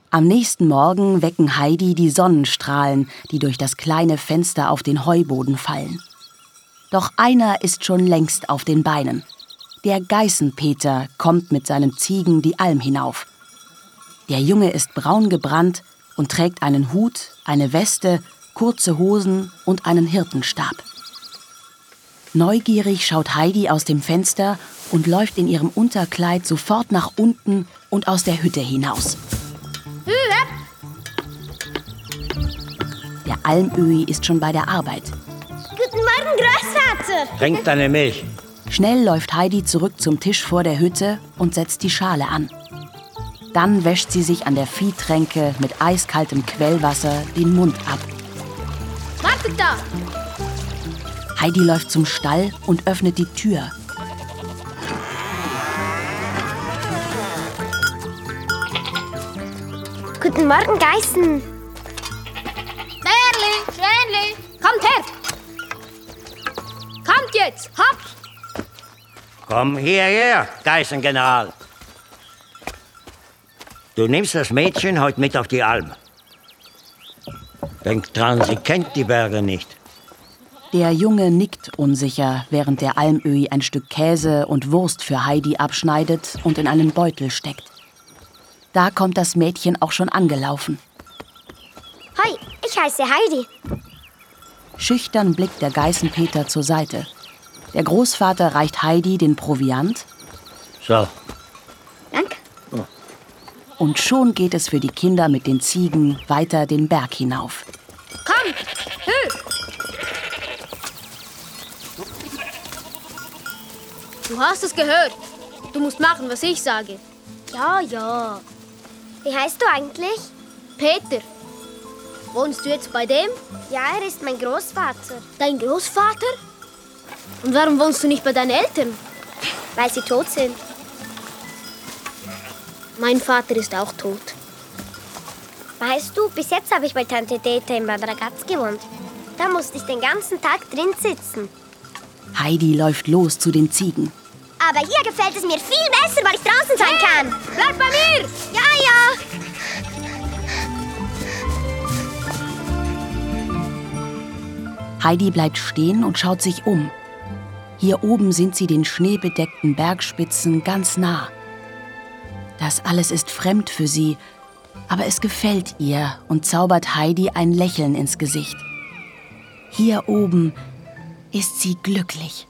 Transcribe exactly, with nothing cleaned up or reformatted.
Am nächsten Morgen wecken Heidi die Sonnenstrahlen, die durch das kleine Fenster auf den Heuboden fallen. Doch einer ist schon längst auf den Beinen. Der Geißenpeter kommt mit seinen Ziegen die Alm hinauf. Der Junge ist braun gebrannt und trägt einen Hut, eine Weste, kurze Hosen und einen Hirtenstab. Neugierig schaut Heidi aus dem Fenster und läuft in ihrem Unterkleid sofort nach unten und aus der Hütte hinaus. Der Almöhi ist schon bei der Arbeit. Guten Morgen, Großvater. Trink deine Milch. Schnell läuft Heidi zurück zum Tisch vor der Hütte und setzt die Schale an. Dann wäscht sie sich an der Viehtränke mit eiskaltem Quellwasser den Mund ab. Wartet da! Heidi läuft zum Stall und öffnet die Tür. Guten Morgen, Geißen. Bärli, Schwänli, kommt her! Kommt jetzt, hopp! Komm hierher, Geißengeneral. Du nimmst das Mädchen heute mit auf die Alm. Denk dran, sie kennt die Berge nicht. Der Junge nickt unsicher, während der Almöhi ein Stück Käse und Wurst für Heidi abschneidet und in einen Beutel steckt. Da kommt das Mädchen auch schon angelaufen. Hoi, ich heiße Heidi. Schüchtern blickt der Geißenpeter zur Seite. Der Großvater reicht Heidi den Proviant. So. Danke. Und schon geht es für die Kinder mit den Ziegen weiter den Berg hinauf. Komm, hü! Du hast es gehört. Du musst machen, was ich sage. Ja, ja. Wie heißt du eigentlich? Peter, wohnst du jetzt bei dem? Ja, er ist mein Großvater. Dein Großvater? Und warum wohnst du nicht bei deinen Eltern? Weil sie tot sind. Mein Vater ist auch tot. Weißt du, bis jetzt habe ich bei Tante Dete in Bad Ragaz gewohnt. Da musste ich den ganzen Tag drin sitzen. Heidi läuft los zu den Ziegen. Aber hier gefällt es mir viel besser, weil ich draußen sein kann. Bleib bei mir! Ja, ja. Heidi bleibt stehen und schaut sich um. Hier oben sind sie den schneebedeckten Bergspitzen ganz nah. Das alles ist fremd für sie, aber es gefällt ihr und zaubert Heidi ein Lächeln ins Gesicht. Hier oben ist sie glücklich.